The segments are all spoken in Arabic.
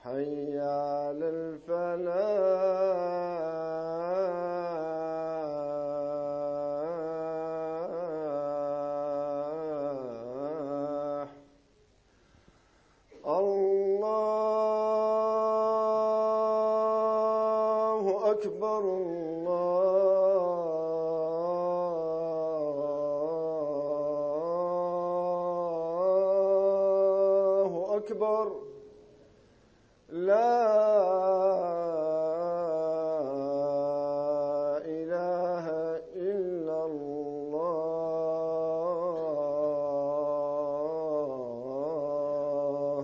حي على الفلاح. الله أكبر الله أكبر. لا إله إلا الله.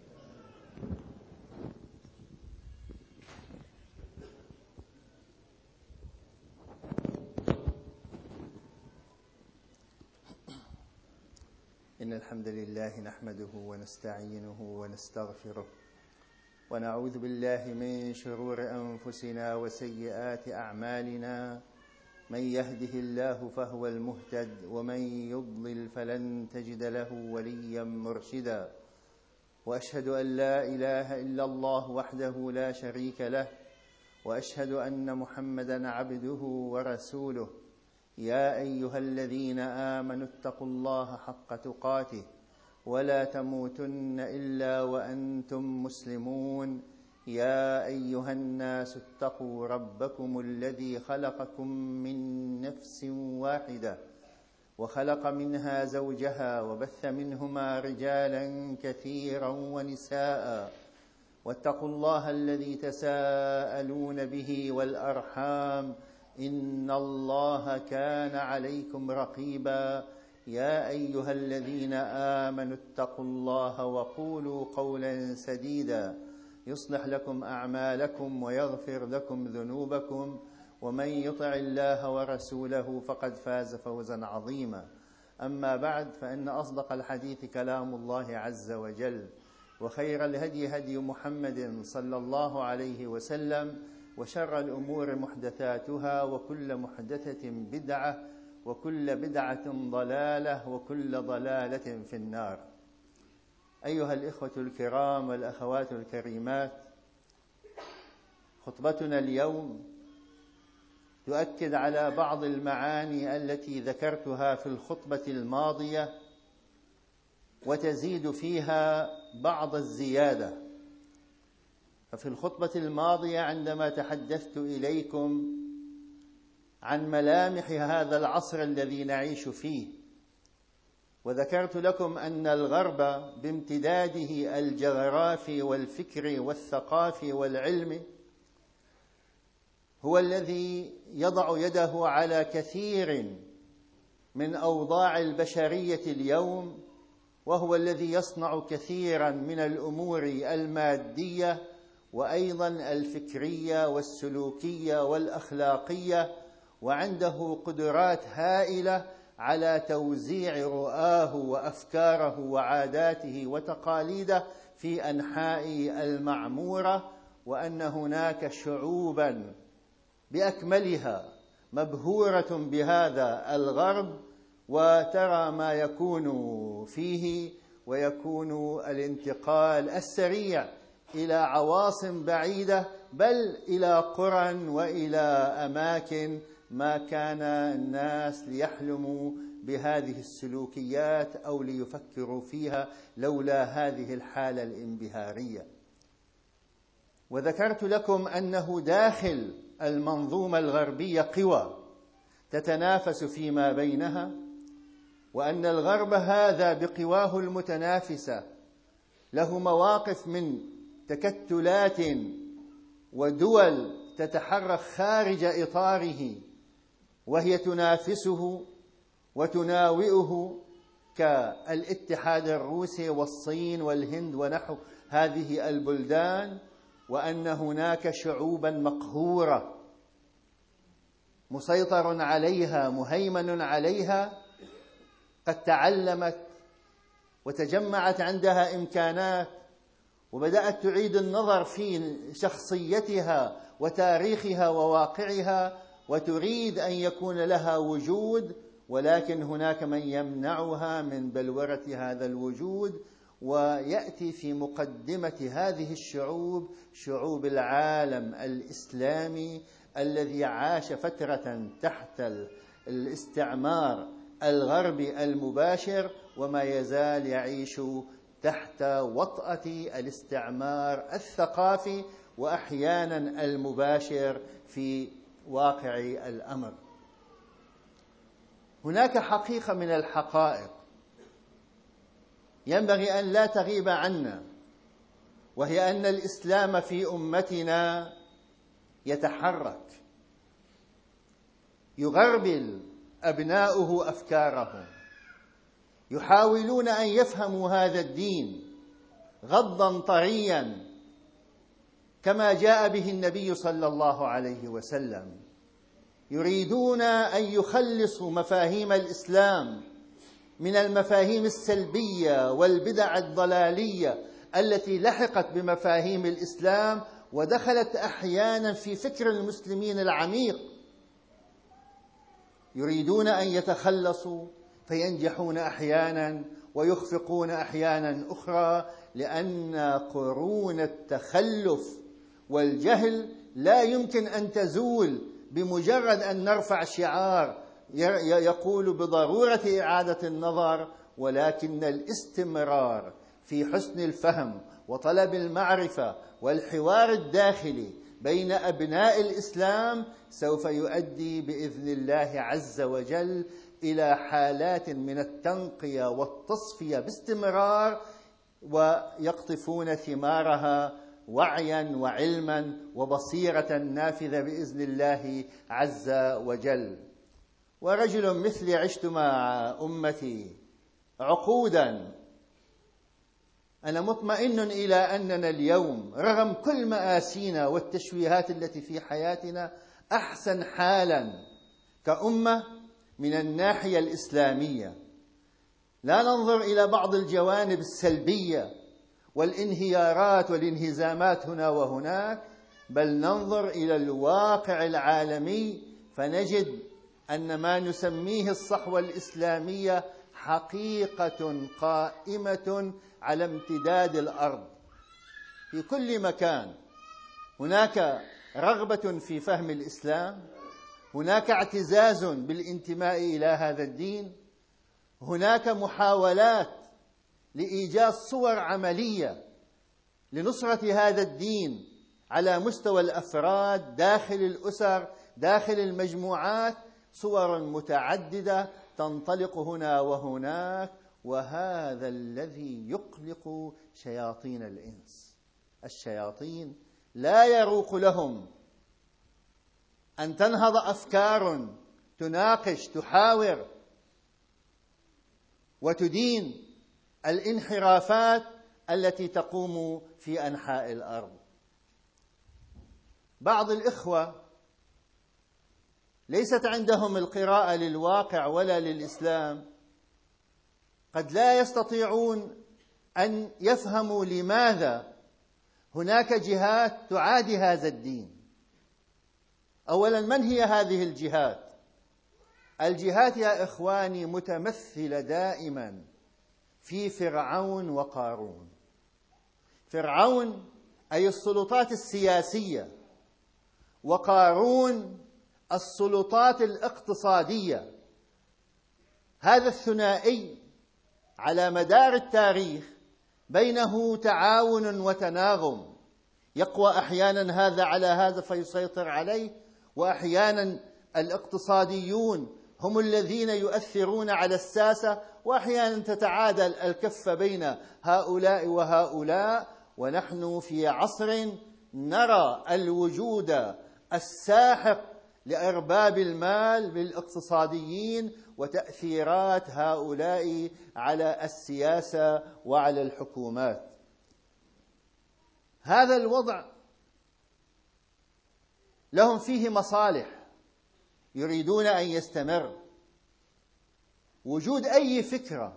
إن الحمد لله نحمده ونستعينه ونستغفره ونعوذ بالله من شرور أنفسنا وسيئات أعمالنا. من يهده الله فهو المهتد ومن يضلل فلن تجد له وليا مرشدا. وأشهد أن لا إله إلا الله وحده لا شريك له، وأشهد أن محمدا عبده ورسوله. يا أيها الذين آمنوا اتقوا الله حق تقاته ولا تموتن إلا وأنتم مسلمون. يا أيها الناس اتقوا ربكم الذي خلقكم من نفس واحدة وخلق منها زوجها وبث منهما رجالا كثيرا ونساء. واتقوا الله الذي تساءلون به والأرحام، إن الله كان عليكم رقيبا. يا أيها الذين آمنوا اتقوا الله وقولوا قولا سديدا يصلح لكم أعمالكم ويغفر لكم ذنوبكم، ومن يطع الله ورسوله فقد فاز فوزا عظيما. أما بعد، فإن أصدق الحديث كلام الله عز وجل، وخير الهدي هدي محمد صلى الله عليه وسلم، وشر الأمور محدثاتها، وكل محدثة بدعة، وكل بدعة ضلالة، وكل ضلالة في النار. أيها الإخوة الكرام والأخوات الكريمات، خطبتنا اليوم تؤكد على بعض المعاني التي ذكرتها في الخطبة الماضية، وتزيد فيها بعض الزيادة. ففي الخطبة الماضية عندما تحدثت إليكم عن ملامح هذا العصر الذي نعيش فيه، وذكرت لكم أن الغرب بامتداده الجغرافي والفكري والثقافي والعلمي هو الذي يضع يده على كثير من أوضاع البشرية اليوم، وهو الذي يصنع كثيرا من الأمور المادية وأيضا الفكرية والسلوكية والأخلاقية، وعنده قدرات هائلة على توزيع رؤاه وأفكاره وعاداته وتقاليده في أنحاء المعمورة، وأن هناك شعوبا بأكملها مبهورة بهذا الغرب، وترى ما يكون فيه، ويكون الانتقال السريع إلى عواصم بعيدة، بل إلى قرى وإلى أماكن ما كان الناس ليحلموا بهذه السلوكيات أو ليفكروا فيها لولا هذه الحالة الانبهارية. وذكرت لكم أنه داخل المنظومة الغربية قوى تتنافس فيما بينها، وأن الغرب هذا بقواه المتنافسة له مواقف من تكتلات ودول تتحرك خارج إطاره، وهي تنافسه وتناوئه، كالاتحاد الروسي والصين والهند ونحو هذه البلدان. وأن هناك شعوبا مقهورة مسيطر عليها مهيمن عليها، قد تعلمت وتجمعت عندها إمكانات، وبدأت تعيد النظر في شخصيتها وتاريخها وواقعها، وتريد أن يكون لها وجود، ولكن هناك من يمنعها من بلورة هذا الوجود، ويأتي في مقدمة هذه الشعوب شعوب العالم الإسلامي الذي عاش فترة تحت الاستعمار الغربي المباشر، وما يزال يعيش تحت وطأة الاستعمار الثقافي وأحيانا المباشر في واقع الأمر. هناك حقيقة من الحقائق ينبغي أن لا تغيب عنا، وهي أن الإسلام في أمتنا يتحرك، يغربل أبناؤه أفكارهم، يحاولون أن يفهموا هذا الدين غضا طريا كما جاء به النبي صلى الله عليه وسلم، يريدون أن يخلصوا مفاهيم الإسلام من المفاهيم السلبية والبدع الضلالية التي لحقت بمفاهيم الإسلام ودخلت أحيانا في فكر المسلمين العميق. يريدون أن يتخلصوا فينجحون أحيانا ويخفقون أحيانا أخرى، لأن قرون التخلف والجهل لا يمكن أن تزول بمجرد أن نرفع شعار يقول بضرورة إعادة النظر، ولكن الاستمرار في حسن الفهم وطلب المعرفة والحوار الداخلي بين أبناء الإسلام سوف يؤدي بإذن الله عز وجل إلى حالات من التنقية والتصفية باستمرار، ويقطفون ثمارها وعيا وعلما وبصيرة نافذة بإذن الله عز وجل. ورجل مثلي عشت مع أمتي عقودا، أنا مطمئن إلى أننا اليوم رغم كل مآسينا والتشويهات التي في حياتنا أحسن حالا كأمة من الناحية الإسلامية. لا ننظر إلى بعض الجوانب السلبية والانهيارات والانهزامات هنا وهناك، بل ننظر إلى الواقع العالمي فنجد أن ما نسميه الصحوة الإسلامية حقيقة قائمة على امتداد الأرض. في كل مكان هناك رغبة في فهم الإسلام، هناك اعتزاز بالانتماء إلى هذا الدين، هناك محاولات لإيجاد صور عملية لنصرة هذا الدين على مستوى الأفراد داخل الأسر داخل المجموعات، صور متعددة تنطلق هنا وهناك، وهذا الذي يقلق شياطين الإنس. الشياطين لا يروق لهم أن تنهض أفكار تناقش تحاور وتدين الانحرافات التي تقوم في أنحاء الأرض. بعض الإخوة ليست عندهم القراءة للواقع ولا للإسلام، قد لا يستطيعون أن يفهموا لماذا هناك جهات تعادي هذا الدين. أولا، من هي هذه الجهات؟ الجهات يا إخواني متمثلة دائما في فرعون وقارون. فرعون أي السلطات السياسية، وقارون السلطات الاقتصادية. هذا الثنائي على مدار التاريخ بينه تعاون وتناغم، يقوى أحيانا هذا على هذا فيسيطر عليه، وأحيانا الاقتصاديون هم الذين يؤثرون على الساسة، وأحيانا تتعادل الكفة بين هؤلاء وهؤلاء. ونحن في عصر نرى الوجود الساحق لأرباب المال بالاقتصاديين وتأثيرات هؤلاء على السياسة وعلى الحكومات. هذا الوضع لهم فيه مصالح يريدون أن يستمر. وجود أي فكرة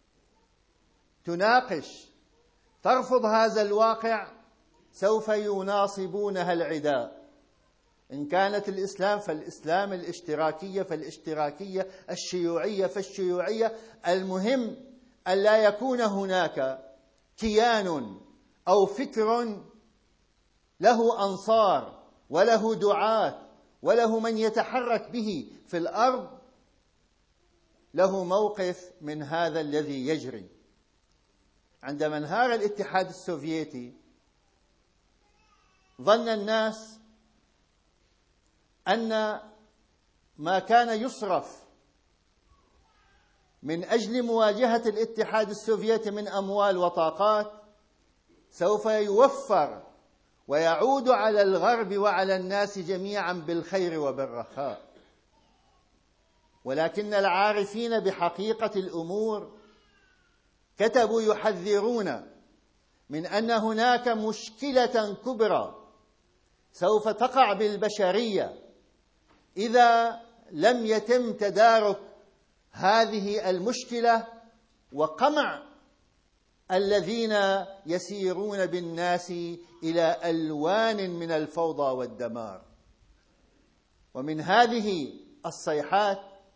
تناقش ترفض هذا الواقع سوف يناصبونها العداء. إن كانت الإسلام فالإسلام، الاشتراكية فالاشتراكية، الشيوعية فالشيوعية. المهم أن لا يكون هناك كيان أو فكر له أنصار وله دعاة وله من يتحرك به في الأرض له موقف من هذا الذي يجري. عندما انهار الاتحاد السوفيتي ظن الناس أن ما كان يصرف من أجل مواجهة الاتحاد السوفيتي من أموال وطاقات سوف يوفر ويعود على الغرب وعلى الناس جميعا بالخير وبالرخاء. ولكن العارفين بحقيقة الأمور كتبوا يحذرون من أن هناك مشكلة كبرى سوف تقع بالبشرية إذا لم يتم تدارك هذه المشكلة وقمع الذين يسيرون بالناس إلى ألوان من الفوضى والدمار. ومن هذه الصيحات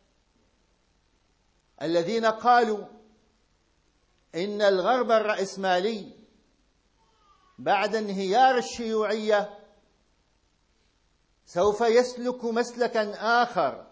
الذين قالوا إن الغرب الرأسمالي بعد انهيار الشيوعية سوف يسلك مسلكا آخر.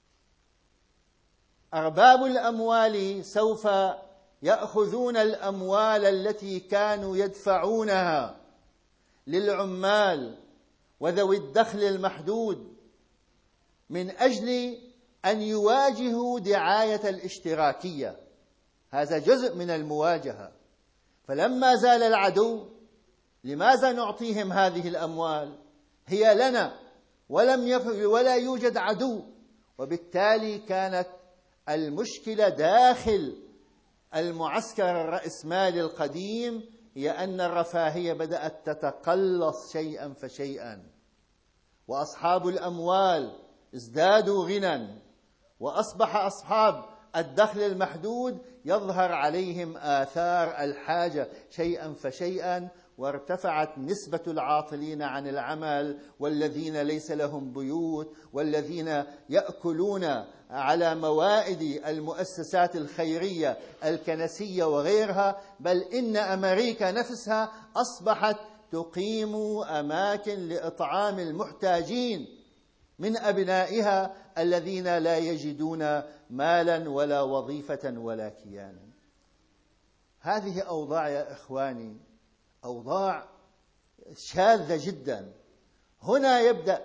أرباب الأموال سوف يأخذون الأموال التي كانوا يدفعونها للعمال وذوي الدخل المحدود من أجل أن يواجهوا دعاية الاشتراكية. هذا جزء من المواجهة. فلما زال العدو لماذا نعطيهم هذه الأموال؟ هي لنا ولا يوجد عدو. وبالتالي كانت المشكلة داخل المعسكر الرأسمالي القديم هي أن الرفاهية بدأت تتقلص شيئا فشيئا، وأصحاب الأموال ازدادوا غنى، وأصبح أصحاب الدخل المحدود يظهر عليهم آثار الحاجة شيئا فشيئا، وارتفعت نسبة العاطلين عن العمل والذين ليس لهم بيوت والذين يأكلون على موائد المؤسسات الخيرية الكنسية وغيرها. بل إن أمريكا نفسها أصبحت تقيم أماكن لإطعام المحتاجين من أبنائها الذين لا يجدون مالا ولا وظيفة ولا كيانا. هذه أوضاع يا إخواني أوضاع شاذة جدا. هنا يبدأ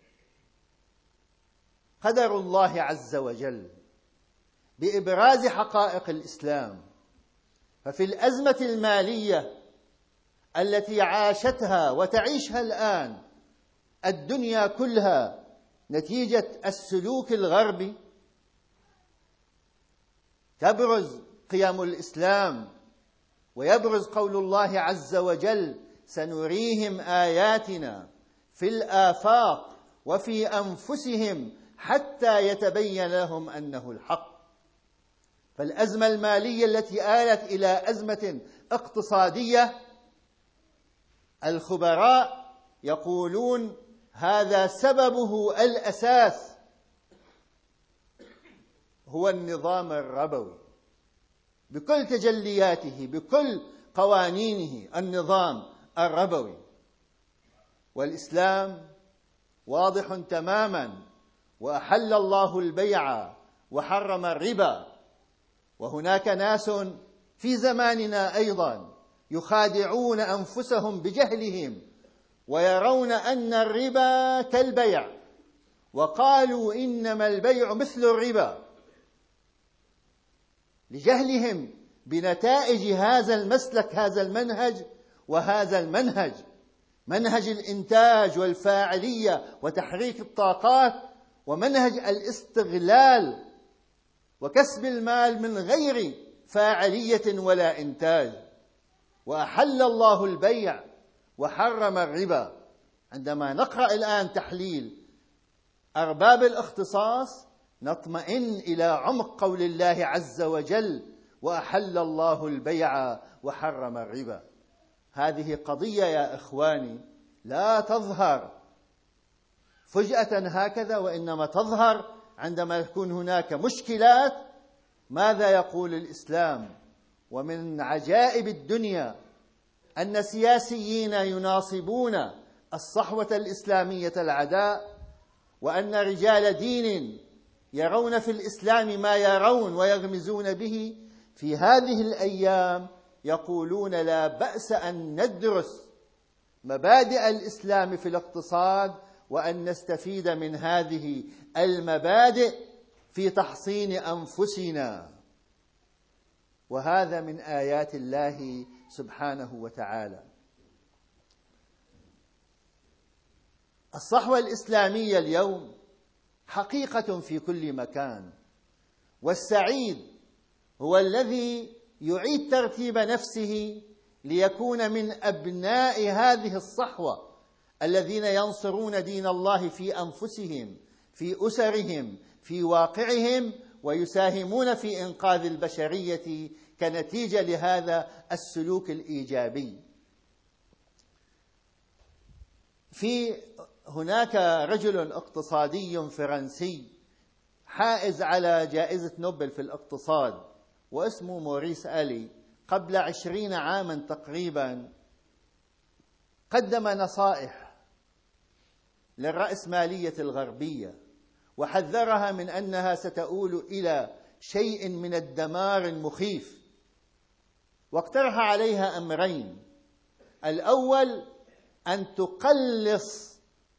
قدر الله عز وجل بإبراز حقائق الإسلام. ففي الأزمة المالية التي عاشتها وتعيشها الآن الدنيا كلها نتيجة السلوك الغربي تبرز قيم الإسلام ويبرز قول الله عز وجل: سنريهم آياتنا في الآفاق وفي أنفسهم حتى يتبين لهم أنه الحق. فالأزمة المالية التي آلت إلى أزمة اقتصادية الخبراء يقولون هذا سببه الأساس هو النظام الربوي بكل تجلياته بكل قوانينه، النظام الربوي. والإسلام واضح تماما، وأحل الله البيع وحرم الربا. وهناك ناس في زماننا أيضا يخادعون أنفسهم بجهلهم ويرون أن الربا كالبيع، وقالوا إنما البيع مثل الربا، لجهلهم بنتائج هذا المسلك، هذا المنهج. وهذا المنهج منهج الإنتاج والفاعلية وتحريك الطاقات، ومنهج الاستغلال وكسب المال من غير فاعلية ولا إنتاج. وأحل الله البيع وحرم الربا. عندما نقرأ الآن تحليل أرباب الاختصاص نطمئن إلى عمق قول الله عز وجل: وأحل الله البيع وحرم الربا. هذه قضية يا إخواني لا تظهر فجأة هكذا، وإنما تظهر عندما يكون هناك مشكلات. ماذا يقول الإسلام؟ ومن عجائب الدنيا أن سياسيين يناصبون الصحوة الإسلامية العداء، وأن رجال دين يرون في الإسلام ما يرون ويغمزون به في هذه الأيام يقولون لا بأس أن ندرس مبادئ الإسلام في الاقتصاد، وأن نستفيد من هذه المبادئ في تحصين أنفسنا. وهذا من آيات الله سبحانه وتعالى. الصحوة الإسلامية اليوم حقيقة في كل مكان، والسعيد هو الذي يعيد ترتيب نفسه ليكون من أبناء هذه الصحوة الذين ينصرون دين الله في أنفسهم، في أسرهم، في واقعهم، ويساهمون في إنقاذ البشرية كنتيجة لهذا السلوك الإيجابي. هناك رجل اقتصادي فرنسي حائز على جائزة نوبل في الاقتصاد واسمه موريس ألي، قبل 20 عاما تقريبا قدم نصائح للرأسمالية الغربية وحذرها من أنها ستؤول إلى شيء من الدمار المخيف، واقترح عليها أمرين: الأول أن تقلص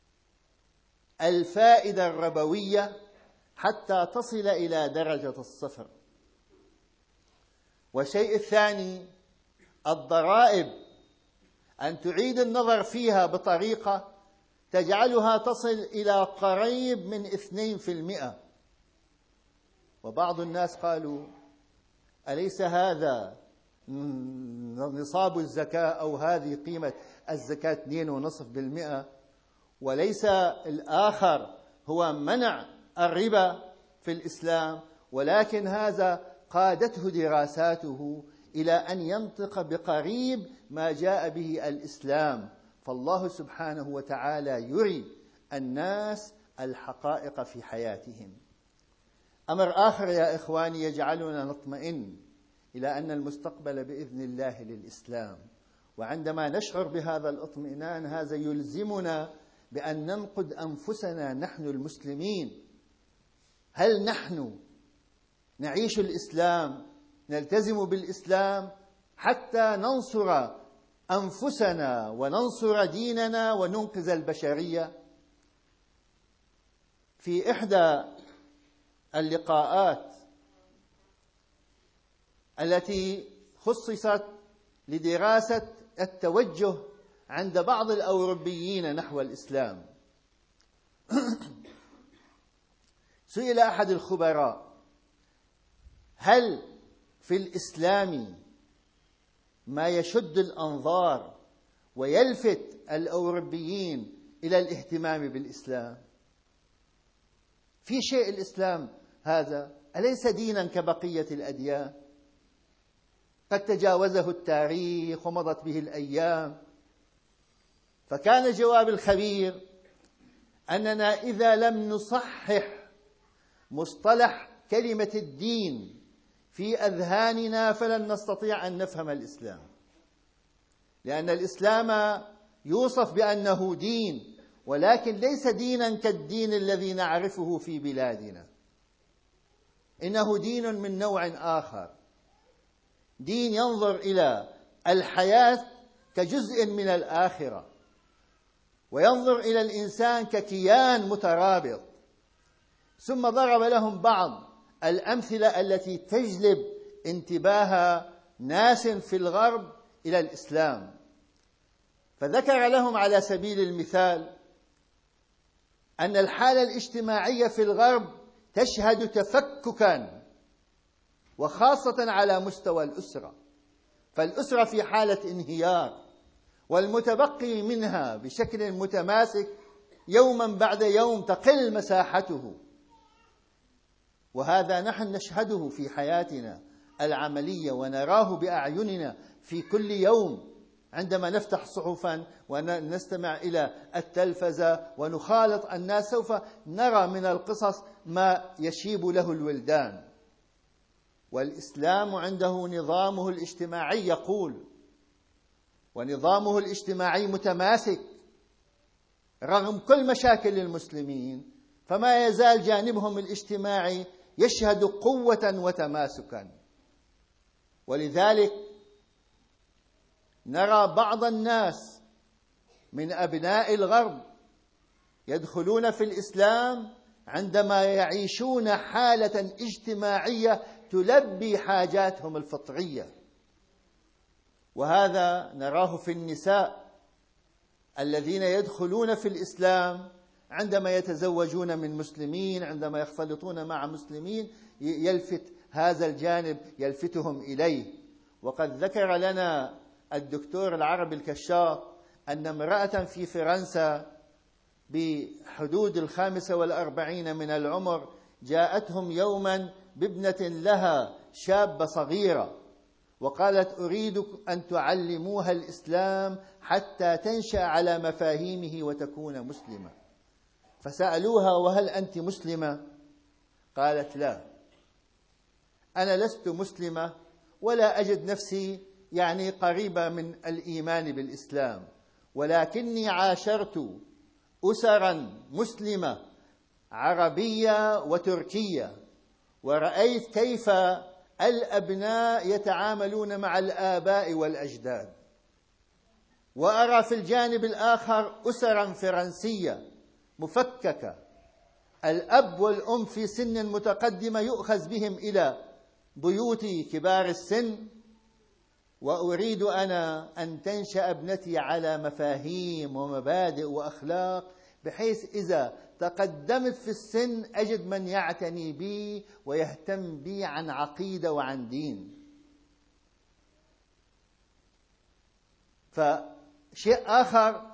الفائدة الربوية حتى تصل إلى درجة الصفر، والشيء الثاني الضرائب أن تعيد النظر فيها بطريقة تجعلها تصل إلى قريب من 2%. وبعض الناس قالوا: أليس هذا نصاب الزكاة أو هذه قيمة الزكاة 2.5%؟ وليس الآخر هو منع الربا في الإسلام، ولكن هذا قادته دراساته إلى أن ينطق بقريب ما جاء به الإسلام. فالله سبحانه وتعالى يري الناس الحقائق في حياتهم. أمر آخر يا إخواني يجعلنا نطمئن إلى أن المستقبل بإذن الله للإسلام، وعندما نشعر بهذا الاطمئنان هذا يلزمنا بأن ننقد أنفسنا نحن المسلمين. هل نحن نعيش الإسلام، نلتزم بالإسلام حتى ننصر أنفسنا وننصر ديننا وننقذ البشرية؟ في إحدى اللقاءات التي خصصت لدراسة التوجه عند بعض الأوروبيين نحو الإسلام، سئل أحد الخبراء: هل في الإسلام ما يشد الأنظار ويلفت الأوروبيين إلى الاهتمام بالإسلام؟ في شيء الإسلام هذا أليس دينا كبقية الأديان؟ قد تجاوزه التاريخ ومضت به الأيام. فكان جواب الخبير أننا إذا لم نصحح مصطلح كلمة الدين في أذهاننا فلن نستطيع أن نفهم الإسلام، لأن الإسلام يوصف بأنه دين، ولكن ليس دينا كالدين الذي نعرفه في بلادنا. إنه دين من نوع آخر، دين ينظر إلى الحياة كجزء من الآخرة، وينظر إلى الإنسان ككيان مترابط. ثم ضرب لهم بعض الأمثلة التي تجلب انتباه ناس في الغرب إلى الإسلام، فذكر لهم على سبيل المثال أن الحالة الاجتماعية في الغرب تشهد تفككا، وخاصة على مستوى الأسرة، فالأسرة في حالة انهيار، والمتبقي منها بشكل متماسك يوما بعد يوم تقل مساحته. وهذا نحن نشهده في حياتنا العملية ونراه بأعيننا في كل يوم عندما نفتح صحفا ونستمع إلى التلفزة ونخالط الناس، سوف نرى من القصص ما يشيب له الولدان. والإسلام عنده نظامه الاجتماعي يقول، ونظامه الاجتماعي متماسك رغم كل مشاكل المسلمين، فما يزال جانبهم الاجتماعي يشهد قوة وتماسكا. ولذلك نرى بعض الناس من أبناء الغرب يدخلون في الإسلام عندما يعيشون حالة اجتماعية تلبي حاجاتهم الفطرية، وهذا نراه في النساء الذين يدخلون في الإسلام عندما يتزوجون من مسلمين، عندما يختلطون مع مسلمين يلفت هذا الجانب يلفتهم إليه. وقد ذكر لنا الدكتور العربي الكشاط أن امرأة في فرنسا بحدود 45 من العمر جاءتهم يوما بابنة لها شابة صغيرة، وقالت: أريد أن تعلموها الإسلام حتى تنشأ على مفاهيمه وتكون مسلمة. فسألوها: وهل أنت مسلمة؟ قالت: لا، أنا لست مسلمة ولا أجد نفسي قريبة من الإيمان بالإسلام، ولكني عاشرت أسرا مسلمة عربية وتركية، ورأيت كيف الأبناء يتعاملون مع الآباء والأجداد، وأرى في الجانب الآخر أسرا فرنسية مفككة، الأب والأم في سن متقدمة يؤخذ بهم إلى بيوت كبار السن، وأريد أنا أن تنشأ ابنتي على مفاهيم ومبادئ وأخلاق، بحيث إذا تقدمت في السن أجد من يعتني بي ويهتم بي عن عقيدة وعن دين. فشيء آخر،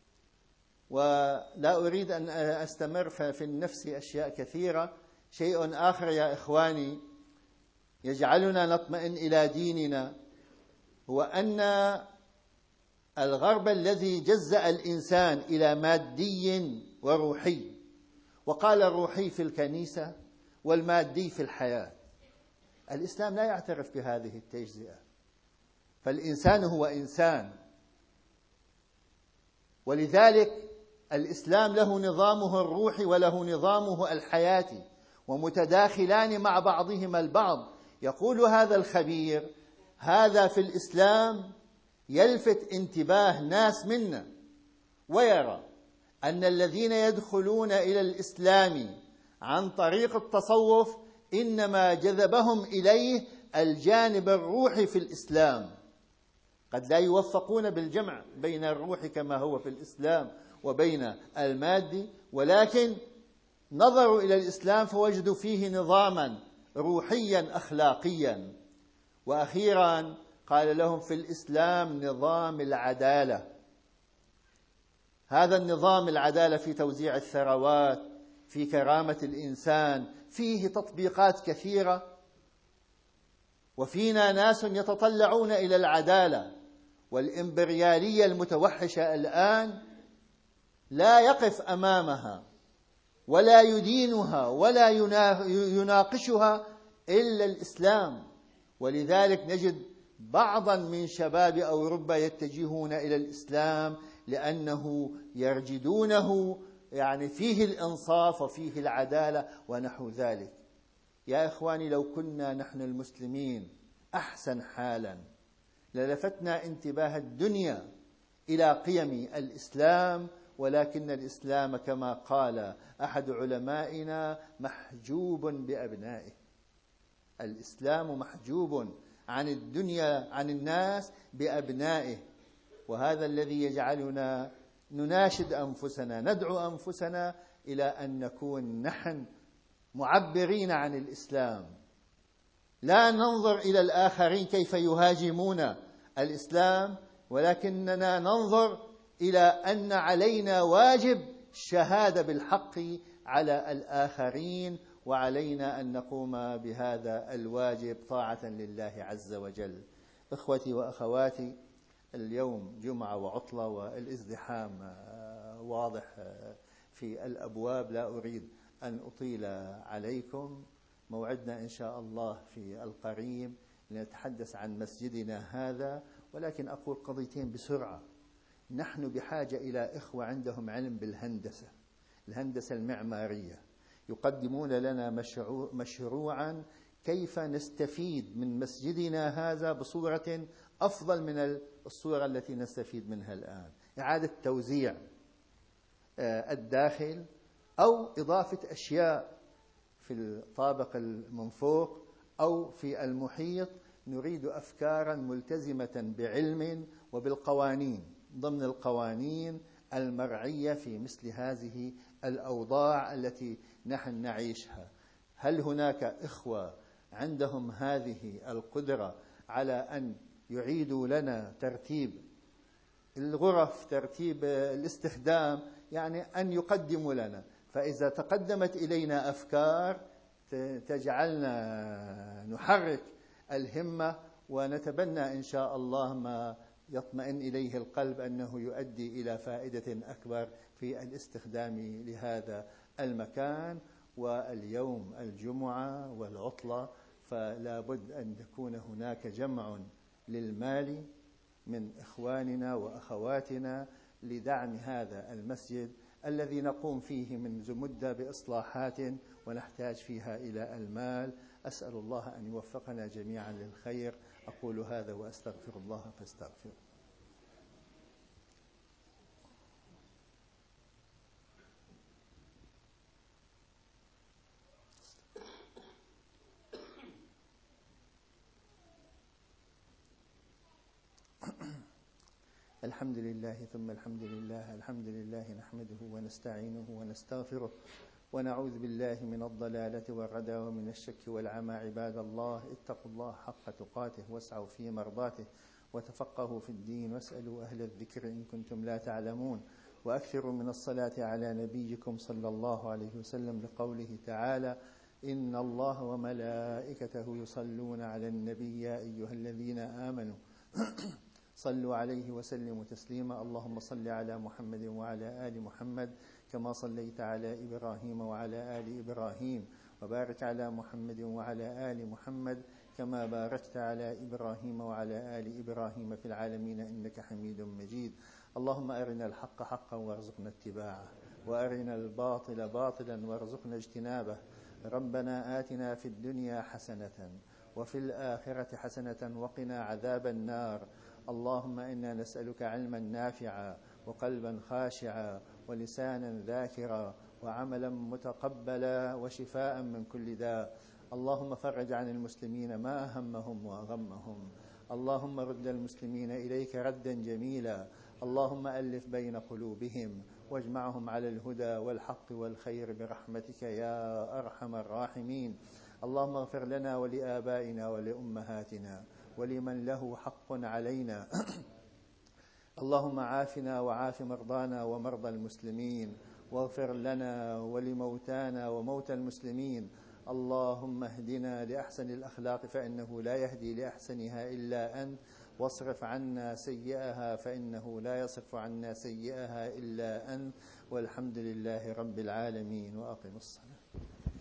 ولا أريد أن أستمر في النفس أشياء كثيرة، شيء آخر يا إخواني يجعلنا نطمئن إلى ديننا، هو أن الغرب الذي جزأ الإنسان إلى مادي وروحي، وقال الروحي في الكنيسة والمادي في الحياة، الإسلام لا يعترف بهذه التجزئة، فالإنسان هو إنسان. ولذلك الإسلام له نظامه الروحي وله نظامه الحياتي، ومتداخلان مع بعضهما البعض. يقول هذا الخبير: هذا في الإسلام يلفت انتباه ناس منا، ويرى أن الذين يدخلون إلى الإسلام عن طريق التصوف إنما جذبهم إليه الجانب الروحي في الإسلام، قد لا يوفقون بالجمع بين الروح كما هو في الإسلام وبين المادي، ولكن نظروا إلى الإسلام فوجدوا فيه نظاما روحيا أخلاقيا. وأخيرا قال لهم: في الإسلام نظام العدالة، هذا النظام العدالة في توزيع الثروات، في كرامة الإنسان، فيه تطبيقات كثيرة، وفينا ناس يتطلعون إلى العدالة، والإمبريالية المتوحشة الآن لا يقف أمامها ولا يدينها ولا يناقشها إلا الإسلام. ولذلك نجد بعضا من شباب أوروبا يتجهون إلى الإسلام لأنه يرجدونه فيه الإنصاف وفيه العدالة ونحو ذلك. يا إخواني، لو كنا نحن المسلمين أحسن حالا للفتنا انتباه الدنيا إلى قيم الإسلام، ولكن الإسلام كما قال أحد علمائنا محجوب بأبنائه. الإسلام محجوب عن الدنيا، عن الناس، بأبنائه، وهذا الذي يجعلنا نناشد أنفسنا، ندعو أنفسنا إلى أن نكون نحن معبرين عن الإسلام، لا ننظر إلى الآخرين كيف يهاجمون الإسلام، ولكننا ننظر إلى أن علينا واجب الشهادة بالحق على الآخرين، وعلينا أن نقوم بهذا الواجب طاعة لله عز وجل. إخوتي وأخواتي، اليوم جمعة وعطلة والازدحام واضح في الأبواب، لا أريد أن أطيل عليكم، موعدنا إن شاء الله في القريب لنتحدث عن مسجدنا هذا، ولكن أقول قضيتين بسرعة. نحن بحاجة إلى إخوة عندهم علم بالهندسة، الهندسة المعمارية، يقدمون لنا مشروعا كيف نستفيد من مسجدنا هذا بصورة أفضل من الصورة التي نستفيد منها الآن. إعادة توزيع الداخل أو إضافة أشياء في الطابق من فوق أو في المحيط. نريد أفكارا ملتزمة بعلم وبالقوانين، ضمن القوانين المرعية في مثل هذه الأوضاع التي نحن نعيشها. هل هناك إخوة عندهم هذه القدرة على أن يعيدوا لنا ترتيب الغرف، ترتيب الاستخدام، يعني أن يقدموا لنا؟ فإذا تقدمت إلينا أفكار تجعلنا نحرك الهمة ونتبنى إن شاء الله ما يطمئن إليه القلب أنه يؤدي إلى فائدة أكبر في الاستخدام لهذا المكان. واليوم الجمعة والعطلة، فلا بد أن يكون هناك جمع للمال من إخواننا وأخواتنا لدعم هذا المسجد الذي نقوم فيه منذ مدة بإصلاحات ونحتاج فيها إلى المال. أسأل الله أن يوفقنا جميعا للخير. أقول هذا وأستغفر الله فاستغفره. الحمد لله ثم الحمد لله. الحمد لله نحمده ونستعينه ونستغفره ونعوذ بالله من الضلالة والردى ومن الشك والعمى. عباد الله، اتقوا الله حق تقاته واسعوا في مرضاته وتفقهوا في الدين واسألوا أهل الذكر إن كنتم لا تعلمون. وأكثروا من الصلاة على نبيكم صلى الله عليه وسلم لقوله تعالى: إن الله وملائكته يصلون على النبي يا أيها الذين آمنوا صلوا عليه وسلموا تسليما. اللهم صل على محمد وعلى آل محمد كما صليت على إبراهيم وعلى آل إبراهيم، وبارك على محمد وعلى آل محمد كما باركت على إبراهيم وعلى آل إبراهيم في العالمين إنك حميد مجيد. اللهم أرنا الحق حقا وارزقنا اتباعه، وأرنا الباطل باطلا وارزقنا اجتنابه. ربنا آتنا في الدنيا حسنة وفي الآخرة حسنة وقنا عذاب النار. اللهم إنا نسألك علما نافعا وقلبا خاشعا ولسانا ذاكرا وعملا متقبلا وشفاء من كل داء. اللهم فرج عن المسلمين ما أهمهم وأغمهم. اللهم رد المسلمين إليك ردا جميلا. اللهم ألف بين قلوبهم واجمعهم على الهدى والحق والخير برحمتك يا أرحم الراحمين. اللهم اغفر لنا ولآبائنا ولأمهاتنا ولمن له حق علينا. اللهم عافنا وعاف مرضانا ومرضى المسلمين، واغفر لنا ولموتانا وموتى المسلمين. اللهم اهدنا لأحسن الأخلاق فإنه لا يهدي لأحسنها إلا أنت، واصرف عنا سيئها فإنه لا يصرف عنا سيئها إلا أنت. والحمد لله رب العالمين. وأقم الصلاة.